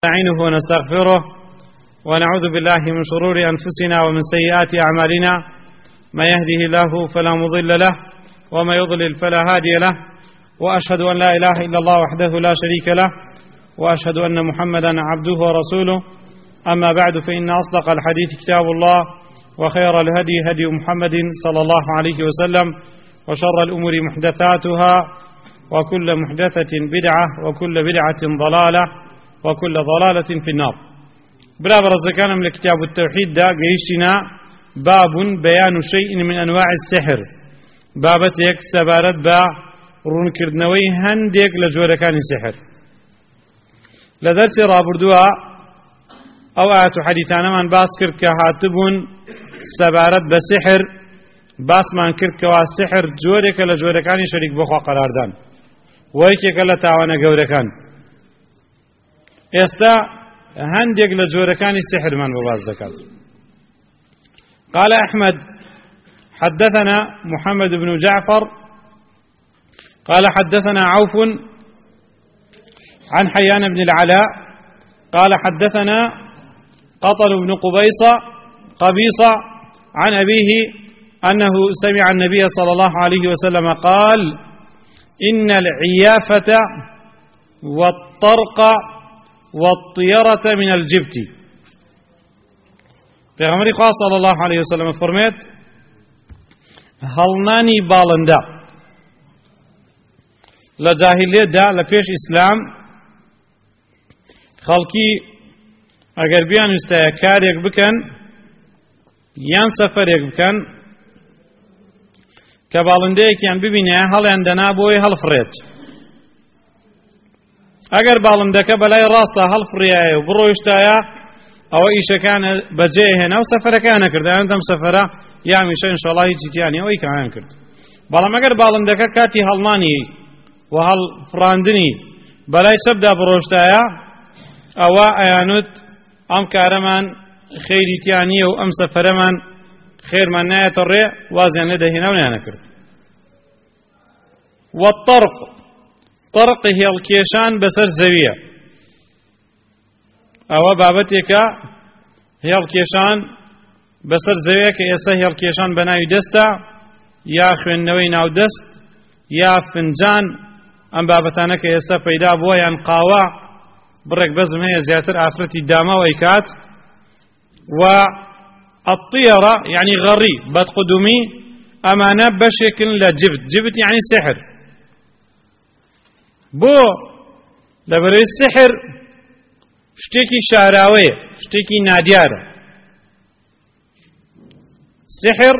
نستعينه ونستغفره ونعوذ بالله من شرور أنفسنا ومن سيئات أعمالنا ما يهده الله فلا مضل له وما يضلل فلا هادي له وأشهد أن لا إله إلا الله وحده لا شريك له وأشهد أن محمدا عبده ورسوله أما بعد فإن أصدق الحديث كتاب الله وخير الهدي هدي محمد صلى الله عليه وسلم وشر الأمور محدثاتها وكل محدثة بدعة وكل بدعة ضلالة وكل ضلالة في النار. برابر الزكاة من كتاب التوحيد دا قيشنا باب بيان شيء من أنواع السحر بابتك سبارت با رونكردنوي هنديك لجوركان السحر لدرس رابردوها أو آتو حديثانا من باس كرد كهاتبون سبارت بسحر باس من كرد كواسحر جورك لجوركان شريك بخوا قرار دان ويكيك لتعوانا قوركان استا هندق لجوركان السحر من بباز زكاة. قال أحمد حدثنا محمد بن جعفر قال حدثنا عوف عن حيان بن العلاء قال حدثنا قطن بن قبيصة عن أبيه أنه سمع النبي صلى الله عليه وسلم قال إن العيافة والطرق والطيرة من الجبت. پیغمبر صلى الله عليه وسلم فرميت هلناني بالندا لجاهلية دا لپیش اسلام خلقی اگر بیان استایا کاریک بکن یان سفریک بکن که بالنده یکیان ببینه هل اندنا بوی هل فرید اگر بالنده که بلای راسته هل فریه و بروشتایا او ایشکان بجه هنه و سفرکان کرده انتم سفره یا میشه انشاءالله هیچی تیانی او ایکان کرد بلام اگر بالنده که کاتی هلنانی و هل فراندنی بلای سبدا بروشتایا او ایانوت ام کارمان خیری تیانی و ام سفرمان خیر من نایت الری وازیان لده هنه و نیانه کرد والطرق طرق هي الكيشان بسر زوية أو بابتك هي الكيشان بسر زوية كيسا هي الكيشان بناي دستا يا خوينوي ناو دست يا فنجان أم بابتانا كيسا پیدا بوا يان قاوا برك بزم هي زياتر آفرتي داما ويكات والطيرة يعني غري بتقدمي أمانا بشكل لجبت يعني سحر بو لبري السحر شتيكي شاراوي شتيكي ناديار سحر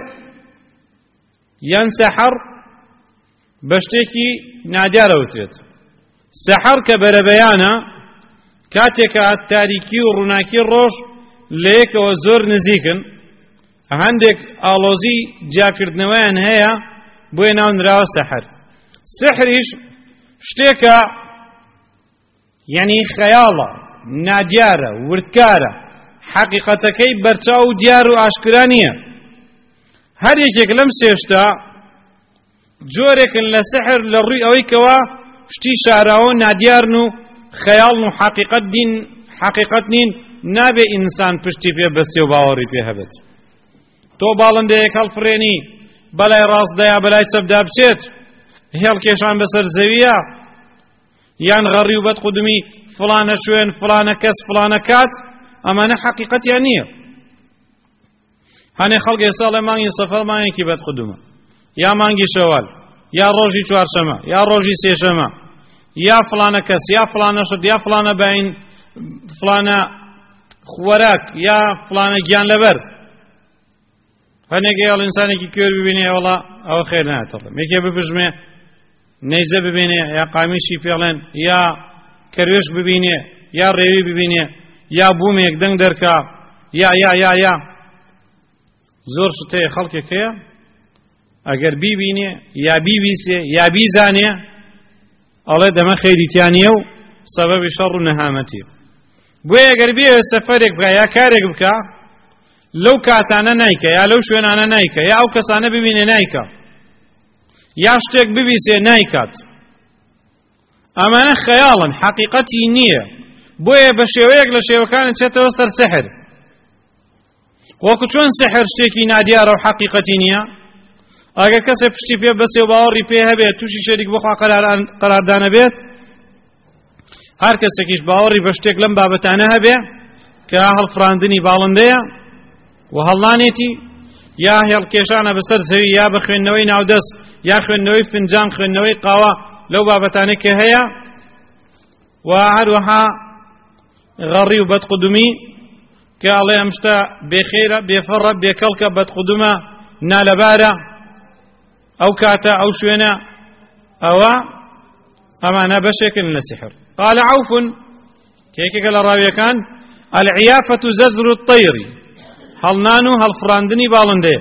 ينسحر بشتيكي ناديار وتريت سحر كبربيانا كاتيكا التاريكي وروناكي الروش ليك وزور نزيكن عندك آلوزي جاكردنوان هيا بويناون راو سحر سحريش شتێکە یعنی خەیاڵە نادیارە وردکارە حەقیقەتەکەی بەرچاو و دیار و ئاشکرا نییە هەر یەکێک لەم سێشتا جۆرێکن لە سحر لە ڕووی ئەوەی کەوا شتی شاراوە نادیارن و خەیاڵن و حەقیقەت نین نابێ ئینسان پشتی پێ بەستێ و باوەڕی پێ هەبێت تۆ باڵندەیەک هەڵفرێنی بەلای ڕاستدەیە بەلای چەپدا بچێت هێڵکێشان بەسەر زەویە یان غەڕی و بەدقودمی فڵانە شوێن فڵانە کەس فڵانە کات ئەمانە حەقیقەتیان نییە هەنێ خەڵک ئێستا لە مانگی سەفەر مانگێکی بەدقودمە یا مانگی شەوال یا ڕۆژی چوارشەمە یا ڕۆژی سێشەمە یا فڵانە کەس یا فڵانە شت یا فڵانە باین فڵانە خوەراک یا فڵانە گیان لەبەر هەنێک هێڵ ئینسانێکی کوێر ببینێ وەڵا ئەوە خێر ناتەڵێ مێکێ ببژمێ نەیزە ببینێ یا قامیشی پێڵێن یا کەروێش ببینێ یا ڕێوی ببینێ یا بوومێک دەنگ دەرکا یا زۆر شتەیە خەڵکێک هەیە ئەگەر بیبینێ یا بیبیسێ یا بیزانێ ئەڵێ دەمە خەیریتیانیە و سەبەبی شەڕ و نەهامەتی بۆیە ئەگەر بێ سەفەرێک بکە یا کارێک بکە لەو کاتانە نایکە یا لەو شوێنانە نایکە یا ئەو کەسانە ببینێ نایکە یا شتێک ببیسێ نایکات ئەمانە خەیاڵن حەقیقەتی نییە بۆیە بە شێوەیەک لە شێوەکانت چێتەوە سەر سحر وەکو چۆن سحر شتێکی نادیارە و حەقیقەتی نییە ئەگەر کەسێک پشتی پێ بەسێ و باوەڕی پێ هەبێت تووشی شەریک بخوا قەراردانە بێت هەر کەسێکیش باوەڕی بە شتێک لەم بابەتانە هەبێ کە هەڵفراندنی باڵندەیە و هەڵنانێتی یا هێڵکێشانە بەسەر زەوی یا بە خوێندنەوەی ناودەست یا خوێندنەوەی فنجان خوێندنەوەی قاوە لەو بابەتانەی کە هەیە و هەروەها غەڕی و بەدقودومی کە ئەڵێ ئەم شتە بێخێرە بێفەڕە بێکەڵکە بەدقودومە نالەبارە ئەو کاتە ئەو شوێنە ئەوە ئەمانە بەشێکن لە سحر قال عوف كيكك لراويكان العيافة زذر الطير هەڵنان و هەڵفراندنی باڵندێ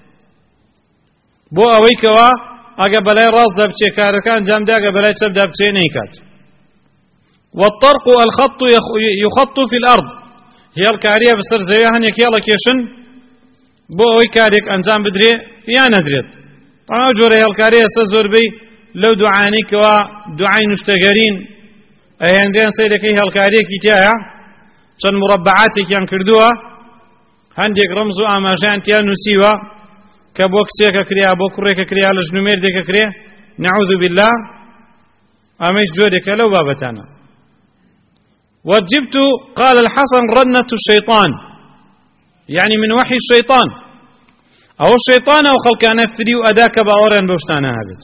بۆ ئەوەی کەوا ئەگە بەلای ڕاست دەبچێ کارەکان جامدا ئەگە بەلای چەپ دەبچێ نەیکات والطرق الخط يخط في الأرض هي الكارية بسر زەوی هەنێک هێڵە کێشن بۆ ئەوەی کارێک ئەنجام بدرێ یان نەدرێت ئەو جۆرە هێڵکاریە ئێستا زۆربەی لەو دوعانەی کەوا دوعای نوشتەگەرین ئەهێندێن سەیرەکەی هێڵکاریەکی تایە چەند مربعاتێکیان کردووە هەندێک ڕەمز و ئاماژەیان تیا نووسیوە کە بۆ کچێکە کریا بۆ کوڕێکە کریا لە ژنومێردێکە کرێ نەعوذ بالله ئەمەش جۆرێکە لەو بابەتانە وجبت قال الحسن رنة الشيطان يعني من وحي الشيطان أو الشيطان أو خلقنا فري وأداك باورا بوشتانا هابت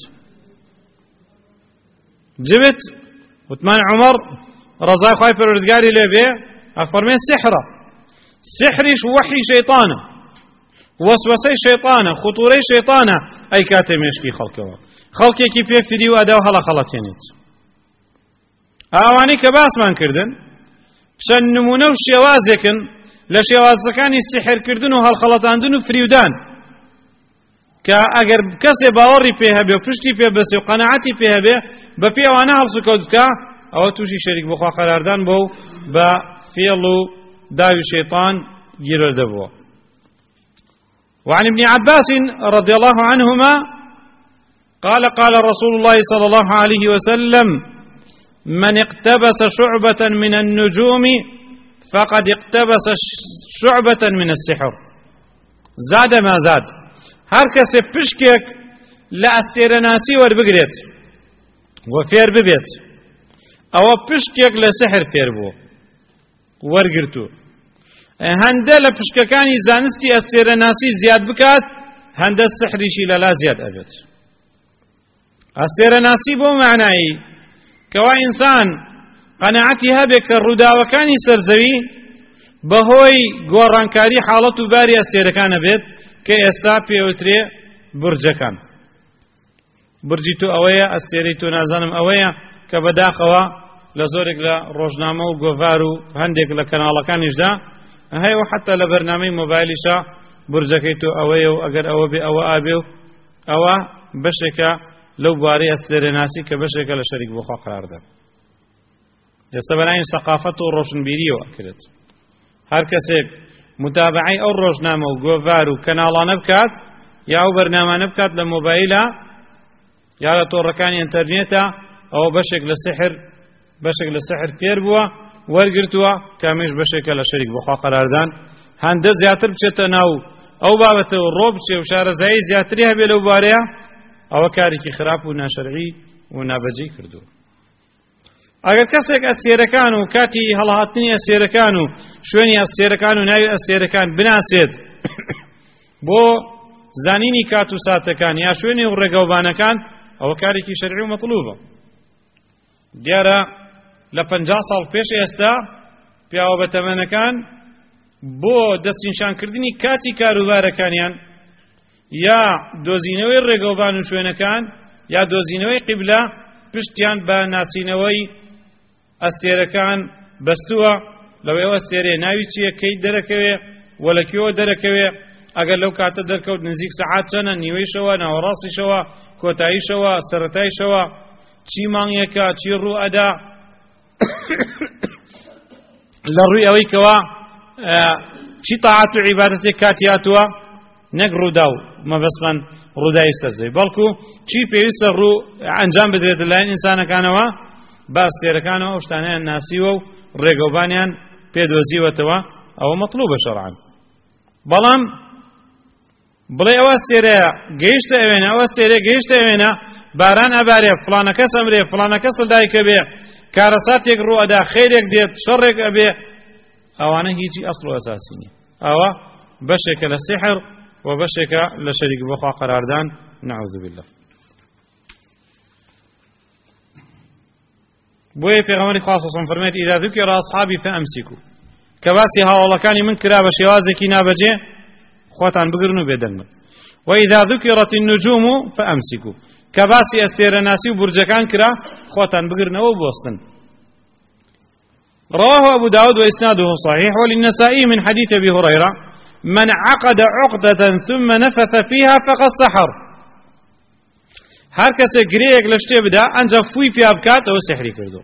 جبت وثمان عمر رضاي خايف الرزقاري لبيه أفرمي السحرة سحرش وحي شيطانه وسوسي شيطانه خطوري شيطانه أي كاتم يشكي خلقه كيف يفري وأدا وهلا خلطينيت أواني كباس من كردن شن نمونه وشيوازكن لشيوازكاني السحر كردن وهالخلطاندن وفريودان كأجر كسي باوري فيها بي وفشتي فيها بس وقناعتي فيها بي بفيها وانا هالسكوتك أو توشي شريك بخوا قراردان بو بفيلو داوي الشيطان جيرل دبوا وعن ابن عباس رضي الله عنهما قال قال رسول الله صلى الله عليه وسلم من اقتبس شعبة من النجوم فقد اقتبس شعبة من السحر زاد ما زاد هر کس پشکێک لە ئەستێرەناسی وەربگرێت و فێر ببێت ئەوە پشکێک لە سحر فێر بوو وەرگرتو هەندە لە پشکەکانی زانستی ئەستێرەناسی زیاد بکات هەندە سحریشی لەلا زیاد ئەبێت ئەستێرەناسی بۆ معنایی کەوا ئینسان قەناعەتی هەبێت کە ڕووداوەکانی سەرزەوی بەهۆی گۆڕانکاری حاڵەت و باری ئەستێرەکانە بێت کە ئێستا پێوترێ برجەکان برجی تو ئەوەیە ئەستێرەی تۆ نازانم ئەوەیە کە بەداخەوە لە زۆرێک لە ڕۆژنامە و گۆڤار و هەندێک لە کەناڵەکانیشدا هەیە حتا لە بەرنامەی مۆبایلیشا برجەکەی تۆ ئەوەیە و ئەگەر ئەوە بێ ئەوە ئابێ و ئەوە بەشێکە لەو بوارەی ئەستێرەناسی کە بەشێکە لە شەریک بۆخوا قراردە ئێستا بەلایەن سەقافەت و ڕۆشنبیریەوە ئەکرێت هەر کەسێک متابعی ئەو ڕۆژنامە و گۆڤار و کەناڵانە بکات یا ئەو بەرنامانە بکات لە مۆبایلە یا لە تۆڕەکانی ئینتەرنێتە ئەوە بەشێک لە سحر فێر بووە وەرگرتووە کامیش بەشێکە لە شەریک بۆخوا قەراردان هەندە زیاتر بچێتە ناو ئەو بابەتەوە ڕۆ بچێ و شارەزایی زیاتری هەبێ لەو بارەیە ئەوە کارێکی خراپ و ناشەرعی و نابەجێی کردووە ئەگەر کەسێک ئەستێرەکان و کاتی هەڵهاتنی ئەستێرەکان و شوێنی ئەستێرەکان و ناوی ئەستێرەکان بناسێت بۆ زانینی کات و ساتەکان یا شوێنی و ڕێگەوبانەکان ئەوە کارێکی شەرعی و مەطلوبە دیارە لە 50 ساڵ پێش ئێستا پیاوە بەتەمەنەکان بۆ دەستنیشانکردنی کاتی کاروبارەکانیان یا دۆزینەوەی ڕێگەوبان و شوێنەکان یا دۆزینەوەی قیبلە پشتیان بە ناسینەوەی ئەستێرەکان بەستووە لەوەی ئەوە ئەستێرەیە ناوی چییە کەی دەرەکەوێ وەلەکیەوە دەرەکەوێ ئەگەر لەو کاتە دەرکەوت نزیک سەعات چەندە نیوەیشەوە ناوەڕاستیشەوە کۆتاییشەوە سەرەتایشەوە چی مانگێکە چی ڕوو ئەدا لە ڕووی ئەوەی کەوا چی تاعات و عیبادەتێک کاتی هاتووە نەک ڕوودا و مەبەستمان ڕووداوی سەرزەوی بەڵکو چی پێویستە ڕوو ئەنجام بدرێت لەلایەن ئینسانەکانەوە باس تێرەکانەوە ئەو شتانەیان ناسیوە و ڕێگەوبانیان پێدۆزیوەتەوە ئەوە مەطلوبە شەرعەن. بەڵام بڵێ ئەوە سێرەیە گەیشتە ئەوێنە ئەوە سێرە گەیشتە ئەوێنە باران ئەبارێ فڵانە کەس ئەمرێ فڵانە کەس لەدایکە بێ کارەساتێک ڕوئەدا خێرێک دێت شەڕێک ئەبێ ئەوانە هیچی ئەسڵ و ئەساسی نییە. ئەوە بەشێکە لە سیحر و بەشێکە لە شەریک بەخوا قەراردان نەعوذ بالله. بۆیە پێغەمبەری خوا صلی الله علیه و سلم فەرمێت ئیذا ذکر ئەصحابی فەئەمسیکو کە باسی هاوڵەکانی من کرا بە شێوازێکی نابەجێ خۆتان بگرن و بێدەنگن. وإذا ذكرت النجوم فأمسكوا كباسي السيرناسي وبرجكان كرا خوتان بقرنا وبوسطن. رواه أبو داود وإسناده صحيح وللنسائي من حديث أبي هريرة من عقد عقدة ثم نفث فيها فقد سحر. هر کس گریک لشته بدا انجا فوی فی ابکات او سحری کردو.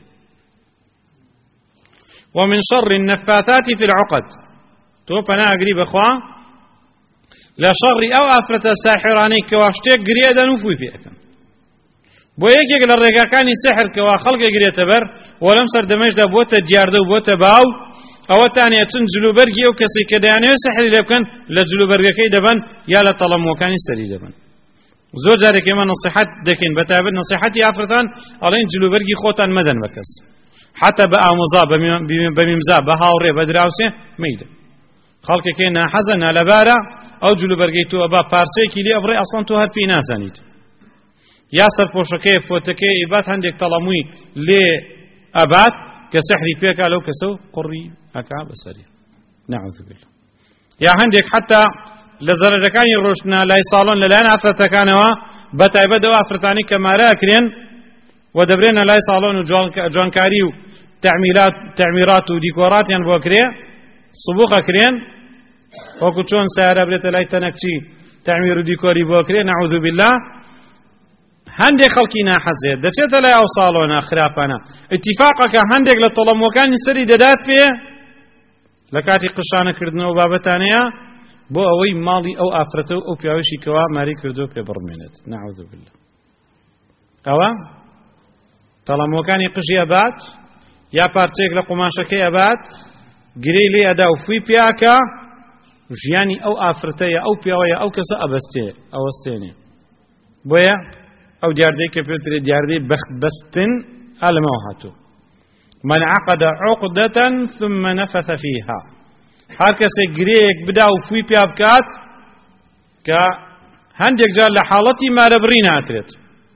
ومن شر النفاثات في العقد تو پنا اگری بخوا لشر او افرت ساحرانی كواشتي قريدا وفوي فيكم بو يك للرقاقاني سحر كوا خلق قريت بر ولم سر دمج دا بوتا دياردو بوتا باو او تاني اتن جلوبرغي او كسي كداني سحر لكن لجلوبرغي دبن يا لطلم وكان سري دبن زور جاري كما نصيحت دكين بتابع نصيحتي افرتان علين جلوبرغي خوتان مدن بكس حتى بقى مزا بممزا بهاوري بدراوسي ميدا خلق كينا حزن على بارا او جلوبرغي تو ابا پارچه كيلي ابري اصلا تو هر بينا زنيد يا سر پوشكي فوتكي ابات عندك طلموي لي ابات كسحري فيك لو كسو قري اكا بسري نعوذ بالله يا عندك حتى لزرجكاني روشنا لا يصالون للان افرتكانوا بتايبدو افرتاني كمارا كرين ودبرين لا يصالون جوانكاري تعميرات وديكورات يعني بوكري صبوخ كرين وكتشون سيارة بريت لا يتنكشي تعمير ديكوري بوكري نعوذ بالله هندي خلقينا حزيد دچت لا اوصالونا خرافنا اتفاقك هندك لطلب وكان سري ددات فيه لكاتي قشانه كردنو بابتانيا بو اوي مالي او افرتو او بياوشي كوا ماري كردو في برمنت نعوذ بالله قوا طلب وكان قشي ابات يا بارتيك لقماشكي ابات گریلی ادا و فی پیاکا ژیانی او ئافرەتەیە ئەو پیاوەیە ئەو کەسە ئەوەستێنێ بۆیە ئەو دیاردەی کە پێوترێت دیاردەی بەختبەستن ئالەمەوە هاتوو من عقد عقدة ثم نفث فيها هەر کەسێک گرەیەک بدا و فوی پیا بکات کە هەندێک جار لە حاڵەتی مارەبڕی ناکرێت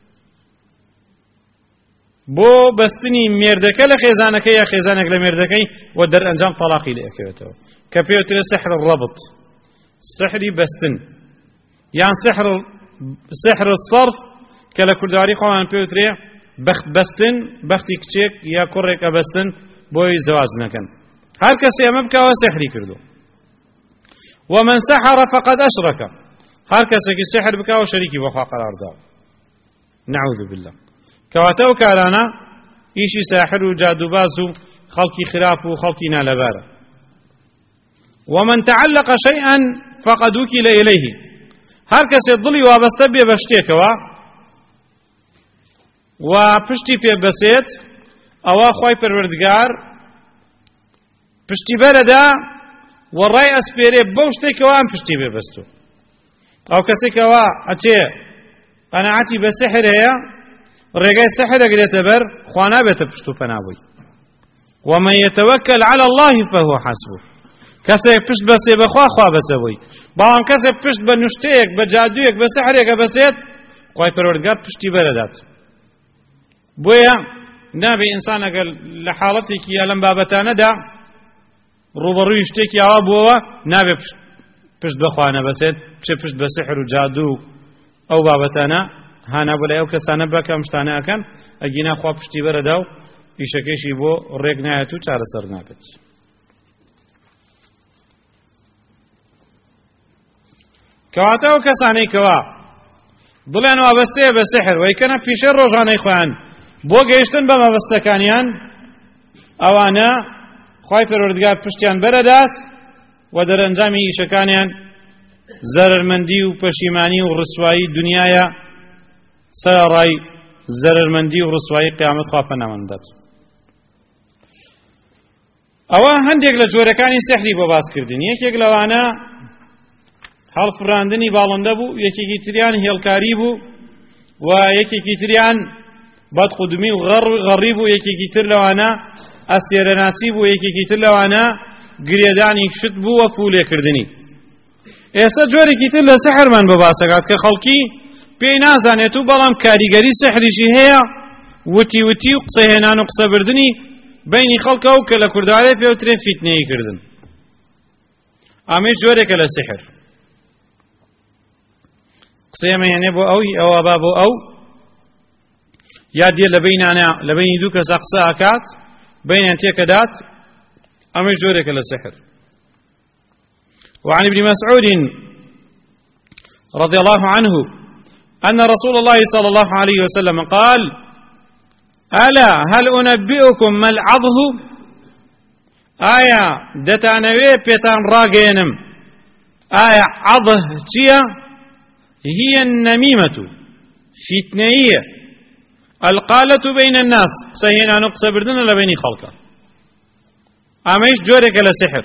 بۆ بەستنی مێردەکە لە خێزانەکەی یا خێزانێک لە مێردەکەی و دەرئەنجام تەلاقی لە ئەکەوێتەوە کە پێوترێت سحر الربط سحری بەستن یان سحر الصرف کە لە کورداری خۆمان پێوترێ بەخت بەستن بەختی کچێک یا کوڕێک ئەبەستن بۆی زەواج نەکەن هەر کەسێ ئەمە بکەوە سحری کردو ومن سحر فقد أشرك هەر کەسێکی سحر بکەوە شەریکی بەخوا قەرار داوە نعوذ بالله كواتو كارانا إيشي ساحر وجادوباز خلقي خراف وخلقي نالبارة ومن تعلق شيئا فقد وكل إليه هركس الضلي وابستبي بشتيكوا وپشتي في بسيت او اخوي پروردگار پشتي بردا والرأي اسبيري بوشتيكوا ام پشتي ببستو او كسيكوا اچه قناعتي بسحر هي رجاء سحر قريت بر خوانا بتبشتو فنابوي ومن يتوكل على الله فهو حسبه كسب پشت بس بخوا خوا بسوي بان كسب پشت بنشتيك بجادويك بسحرك بسيت خوي پروردگار پشتي بردات بويا نبي انسان قال لحالتك يا لم بابتانا دا روبرو يشتكي يا ابوه نبي پشت بخوانا بسيت پشت بسحر وجادو او بابتانا هانا بلا او کسانه بکم شتانه اکن اگینا خوا پشتی برداو ایشکشی بو ریگ نهاتو چاره سر ناکت کواته او کسانه کوا ضلن وابسته به سحر و یکنه پیش روزانه خوان بو گیشتن به مبستکانیان اوانا خوای پروردگار پشتیان بردات و در انجام ایشکانیان ضررمندی و پشیمانی و رسوایی دنیایا سراي زەرمەندی و ڕسوایی قیامەت خوا پەنامان بدات. ئەوە هەندێک لە جۆرەکانی سیحری بۆ باسکردن. یەکێک لەوانە هەڵفڕاندنی باڵندە بوو، یەکێکی تریان هێڵکاری بوو، و یەکێکی تریان بەدخودمی و غەڕی بوو، یەکێکی تر لەوانە ئەسێرەناسی بوو، یەکێکی تر لەوانە گرێدانی شت بوو و فولێکردنی. ئێستا جۆرێکی تر لە سحرمان بە باسەکات کە خەڵکی پێی نازانێت و بەڵام کاریگەری سحریشی هەیە، وتی وتی و قسەهێنان و قسەبردنی بینی خەڵکە و کە لە کورداوی پێوترێ فیتنەیی کردن. ئەمەش جۆرێکە لە سحر. قسەیەمەهێنێ بۆ ئەوی ئەوە با بۆ ئەو، یا دێ لە بینانە لە بینی دوو کەسە قسە ئەکات بینیان تێکەدات، ئەمەش جۆرێکە لە سحر. وعن ابن مسعود رضي الله عنه أن رسول الله صلى الله عليه وسلم قال: ألا هل أنبئكم ما العضه؟ آية دتانوي بيتان راقينم. آية عضه تيا هي النميمة فتنية القالة بين الناس، سهينا نقص بردنا لبيني خلقه. أميش جورك لسحر.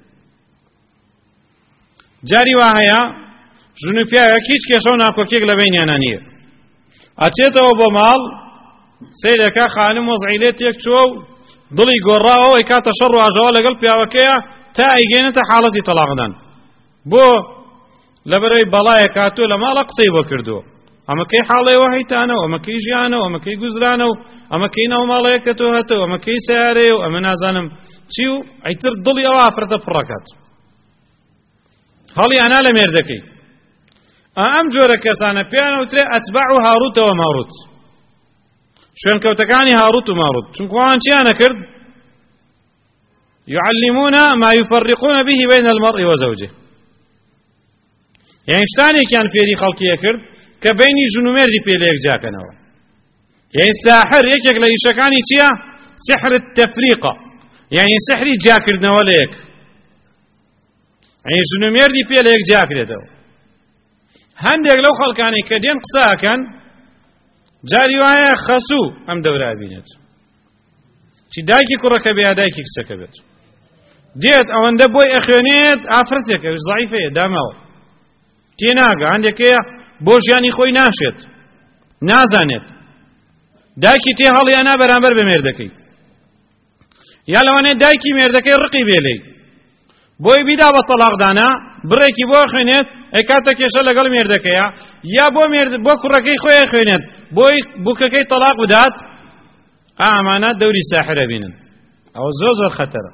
جاری وایە ژنوپیاوێک هیچ کێشە و ناکۆکێک لە بینیانە نییە، ئەچێتەوە بۆ ماڵ سەیرەکە خانم وەزعی لێ تێک چووە و دڵی گۆڕاوە ئەیکاتە شەڕ و ئاژەوە لەگەڵ پیاوەکەیە تا ئەیگەێنێتە حاڵەتی تەلاقدان. بۆ لەبەرەوەی بەڵایە کاتووە لە ماڵە قسەی بۆ کردووە، ئەمەکەی حاڵەی وەهەیتانە و ئەمەکەی ژیانە و ئەمەکەی گوزرانە و ئەمەکەی ناو ماڵەیە کە تۆ هەتە و ئەمەکەی سیارەیە و ئەمە نازانم چی، و ئەیتر دڵی ئەوە ئافرەتە پڕەکات. هەڵی ئەنا لە مێردەکەی. ئەم جۆرە کەسانە پێیان وترێ ئەتباع و هاڕوتە و ماڕوت، شوێنکەوتەکانی هاڕوت و ماڕوت، چونکە ئەوان چیانە کرد؟ يعلمون ما يفرقون به بين المرء وزوجه. يعني شتانێکیان فێری خەڵکیە کرد کە بینی ژن و مێردی پێ لە یەکجاکەنەوە. يعني ساحر یەکێک لە ئیشەکانی چییە؟ سحر التفریقە، يعني سحری جاکردنەوە لە یەک. يعني ژن و مێردی پێ لە یەک جاکرێتەوە. هەندێک لەو خەڵکانی کە دێن قسەکەن جاری وایە خەسوو ئەم دەورە بینێت، چی دایکی کوڕەکە بێ یا دایکی کچەکە بێت، دێت ئەوەندە بۆی ئەخوێنێت ئافرەتێکە زەعیفەیە داماوە تێناگە، هەندێکەیە بۆ ژیانی خۆی ناشێت نازانێت، دایکی تێ هەڵیانە بەرامبەر بە مێردەکەی، یا لەوانێت دایکی مێردەکەی ڕقی بێلەی بۆی بیدا بە تەلاقدانە بڕێکی بۆ خوێنێت ئەکاتە کێشە لەگەڵ مێردەکەیە، یا بۆ کوڕەکەی خۆی خوێنێت بۆی بووکەکەی تەلاق بدات. ئامانە دەوری ساحرە بینن، ئەوە زۆر زۆر خەتەرە.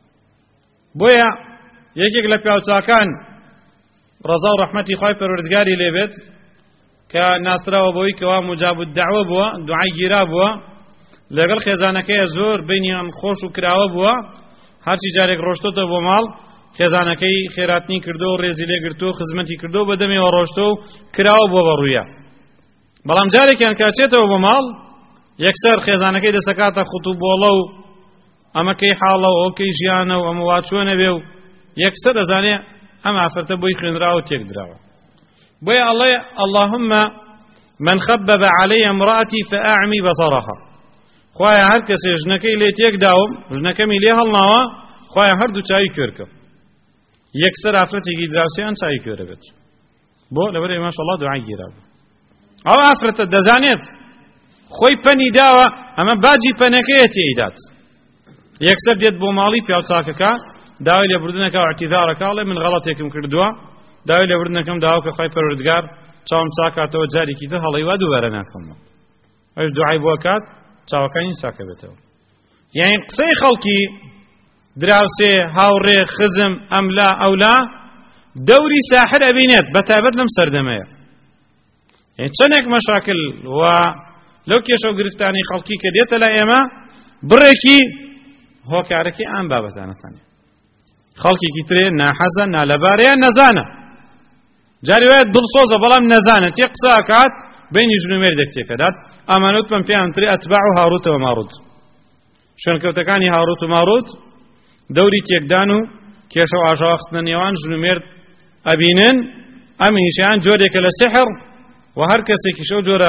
بۆیە یەکێک لە پیاوچاکان ڕەزا و ڕەحمەتی خوای پەروەردگاری لێبێت کە ناسراوە بۆی کەوا مجاب الدعوە بووە، دوعای گیرا بووە، لەگەڵ خێزانەکەیە زۆر بینیان خۆش و کراوە بووە، هەرچی جارێک ڕۆشتۆتە بۆ ماڵ خێزانەکەی خێراتنی کردو و ڕێزی لێ گرتو و خزمەتی کردو بە دەمێوە ڕۆشتۆ و کراوە بۆ بەڕوویە. بەڵام جارێکیان کاچێتەوە بۆ ماڵ یەکسەر خێزانەکەی دەسەکاتە خوتوبۆڵە و ئەمەکەی حاڵە و ئەوکەی ژیانە و ئەمە وا چۆنە بێ و یەکسەر دەزانێ ئەم ئافرەتە بۆی خوێنراوە و تێک دراوە. بۆیە ئەڵێ اللهم من خبب علي امرأتي فأعمي بصرها، خوایە هەر کەسێ ژنەکەی لێ تێک داوم ژنەکەمی لێ هەڵناوە، خوایە هەردوو چاوی کوێرکە، یەکسەر ئافرەتێکی دراوسیان چاوی کوێرە بێت. بۆ لەبەر ماشەڵڵا دوعای گیرا بوو. ئەو ئافرەتە دەزانێت خۆی پەنی داوە، ئەمە باجی پەنەکەیە تێیدات، یەکسەر دێت بۆ ماڵی پیاوچاکەکە داوای لێبوردنەکە و اعتیذارەکە، ئەڵێ من غەڵەتێکم کردووە، داوای لێبوردنەکەم داوا کە خوای پەروەردگار چاوم چاکاتەوە جارێکی تر هەڵەی وا دووبارە ناکەمەوە. ئەوش دوعای بۆ کات چاوەکانی چاکە بێتەوە. یعنی قسەی خەڵکی دراوسێ هاوڕێ خزم ئەملا ئەولا دەوری ساحر ئەبینێت بەتایبەت لەم سەردەمەیە. یعنی چەندێک مەشاکل و لەو کێشە و گرفتانی خەڵکی کە دێتە لای ئێمە بڕێکی هۆکارەکەی ئەم بابەتانەتانێ. خەڵکێکی ترێ ناحەزە نالەبارەیە نەزانە، جاری وایە دڵسۆزە بەڵام نەزانێت یەک قسە ئەکات بینی ژن و مێردێک تێکەدات. ئەمانەوتمان پێیان وترێ ئەتباع و هاڕوتە و ماڕوت، شوێنکەوتەکانی هاڕوت و ماڕوت دەوری تێکدان و کێشە و ئاژاوە خستنە نێوان ژن و مێرد ئەبینن. ئەم هیچیان جۆرێکە لە سحر و هەر کەسێکی شەو جۆرە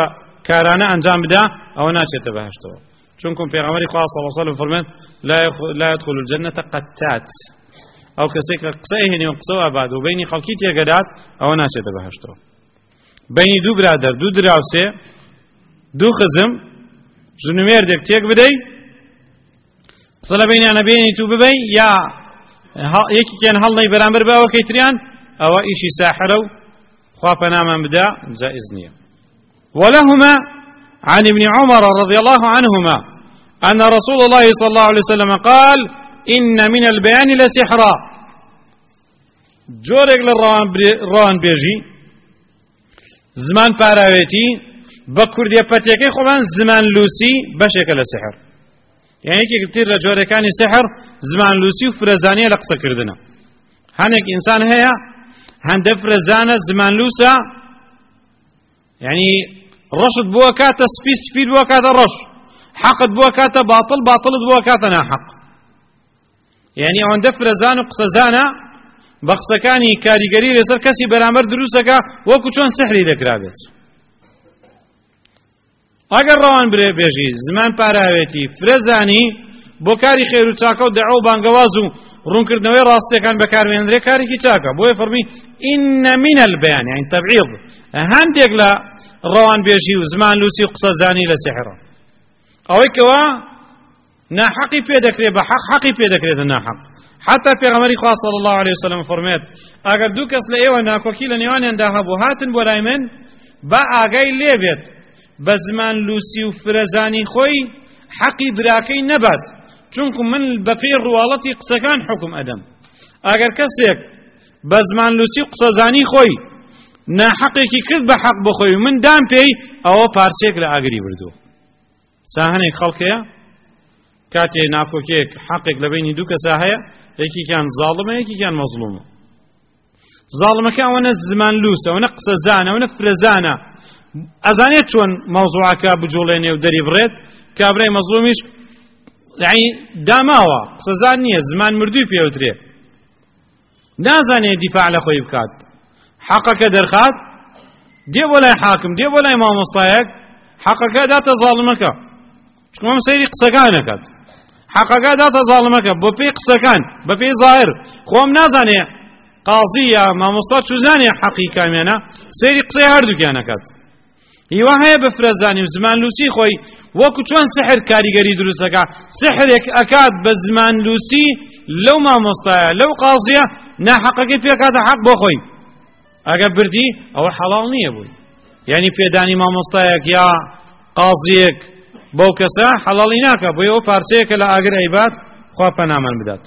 کارانە ئەنجام بدا ئەوە ناچێتە بەهەشتەوە چونکم پێغەمبەری خوا صلی الله علیه و سلم فەرمێت لا يدخل الجنة قتات ئەو کەسێک کە قسەی هێنێ و قسە ئاباد و بینی خەڵکی تێگەدات ئەوە ناچێتە بەهەشتەوە بینی دوو برادەر دوو دراوسێ دوو خزم ژنوێردێک تێک بدەی قسە لە بینیانە بێنیت و ببەی یا یەکێکیان هەڵنەی بەرامبەر بە ئەوەکەی تریان ئەوە ئیشی ساحرە و خوا پەنامان بدا جائز نییە ولهما عن ابن عمر رضي الله عنهما أن رسول الله صلى الله عليه وسلم قال إن من البيان لسحرا جورك للروان بيجي زمان باراويتي بكردية فتيكي خوان زمان لوسي بشك لسحر يعني كي كتير لجوركاني سحر زمان لوسي وفرزانية لقصة كردنا هنك إنسان هيا هند فرزانة زمان لوسا يعني رشد بوكاتا سبيد بوكاتا رش حقد بوكاتا باطل بوكاتا ناحق يعني عند فرزان وقصزانا بقصكاني كاريگري لسر كسي برامر دروسكا وكو چون سحري دكرابت اگر روان بيجي زمان پاراويتي فرزاني بو كاري خير و چاكا و دعو بانگوازو رون كردنوي راستيكان بكار ويندري كاري كي چاكا بو يفرمي إن من البيان يعني تبعيض هنديك لا روان بيجي وزمان لوسي قصزاني لسحرا او اكوا ناحقي بيدكري بحق حقي بيدكري ناحق حتى پیغمبر خدا صلی الله علیه وسلم فرمایت اگر دو کس له ایوه ناکوکی لنیوان انده بو هاتن بولای من با آگای لیبید بزمان لوسی و فرزانی خوی حقی براکی نباد چونکم من بپیر روالتی قسکان حکم ادم اگر کسیک بزمان لوسی و قسزانی خوی ناحقی کی کرد بحق بخوی من دام پی او پارچیک لآگری بردو ساهنه خلقه کاتی ناکوکیک حقیق لبینی دو کسا هیا یکی کان ظالمه یکی کان مظلومه ظالمه کان ونه زمان لوسه ونه قسزانه ونه فرزانه ازانیت چون موضوعه که بجولینه و دری برید کابره مظلومیش يعني داماوە قسەزان نییە زمان مردووی پێوترێ نازانێ دیفاع لە خۆی بکات حەقەکە دەرخات دێ بۆ لای حاکم دێ بۆ لای مامۆستایەک حەقەکە داتە زاڵمەکە چکۆم سەیری قسەکانەکات حەقەکە داتە زاڵمەکە بۆ پێی قسەکان بە پێی زاهر خۆم نازانێ قازی یا مامۆستا چوزانێ حەقی کامێنە سەیری قسەی هەردووکیانەکات هیوا هەیە بە فرەزانی و زمان لوسی خۆی وەکو چۆن سحر کاریگەری دروستەکە سحرێک ئەکات بە زمان لوسی لەو مامۆستایە لەو قازیە ناحەقەکەی پێکاتە حەق بۆ خۆی ئەگە بردی ئەوە حەڵاڵ نییە بووی یعنی پێدانی مامۆستایەک یا قازیەک بەو کەسە حەڵاڵی ناکە بۆ ئەوە پارچەیەکە لە ئاگر ئەیبات خوا پەنامان بدات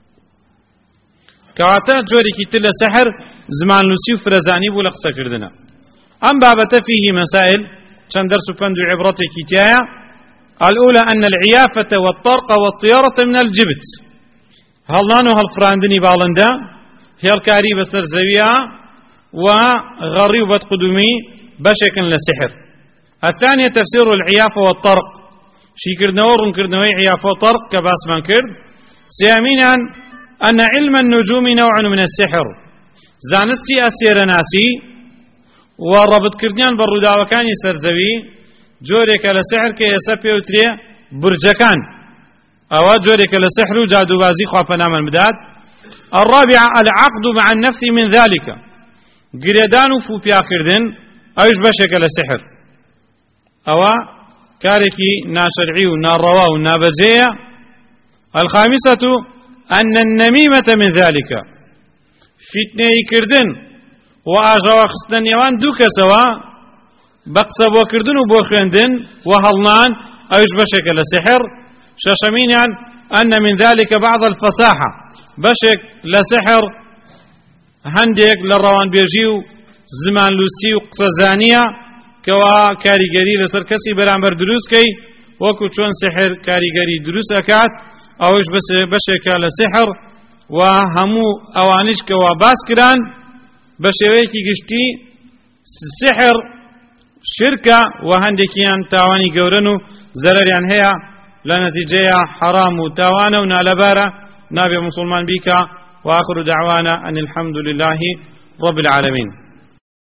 کەواتە جۆرێکی تر لە سحر زمان لوسی و فرەزانی بوو لە قسەکردنە أم بابة فيه مسائل كان درس فند عبرتك تايا الأولى أن العيافة والطرق والطيارة من الجبت هل نانو هل فراندني بالندا هي الكاري بسر زويا وغريبة قدومي بشكل لسحر الثانية تفسير العيافة والطرق شيكر نور كردنوي عيافة وطرق كباس من كرد ثامنا أن علم النجوم نوع من السحر زانستي أسير ناسي وربط كرديان بالروداوكاني سرزوي جوريك لسحر كي يسبي وتري برجكان أو جوريك لسحر جادو بازي خوافنا من المداد الرابعة العقد مع النفس من ذلك قريدان وفوبيا كردن أيش بشك لسحر أو كاركي ناشرعي وناروا ونابزية الخامسة أن النميمة من ذلك فتنة كردن وآجوا خستن يوان دوكا سوا بقصة بو كردن وبو خويندن وهلنان أيش بشك لسحر شاشمينيان أن من ذلك بعض الفصاحة بشك لسحر هنديك للروان بيجيو زمان لوسي وقصة زانية كوا كاريگري لسر كسي برامبر دروس كي وكو چون سحر كاريگري دروس أكات أوش بس بشك لسحر وهمو أوانش كوا باسكران بشويكي گشتي سحر شركة وهندكيان تاواني قورنو زرريان هيا لنتيجة حرام تاوانا ونالبارا نابي مسلمان بيكا وآخر دعوانا أن الحمد لله رب العالمين